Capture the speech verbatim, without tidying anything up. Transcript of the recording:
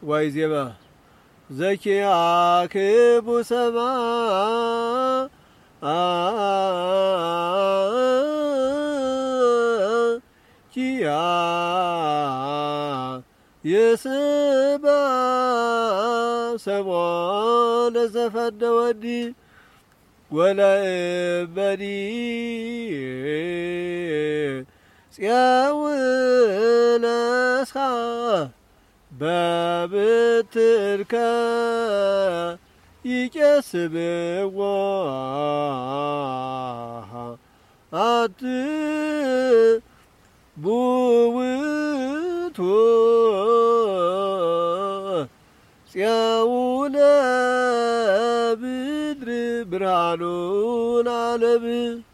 ወይዜባ ዘኪያክቡ ሰማዕ ኪያ የስባ ሰሞነ ዘፈደወዲ ወለእበዲ ጽያውለሳ በብትርከ ይቄስብዎ አት ቡውቱ ጽያውለ ብድር ብርሃኑን ዓለም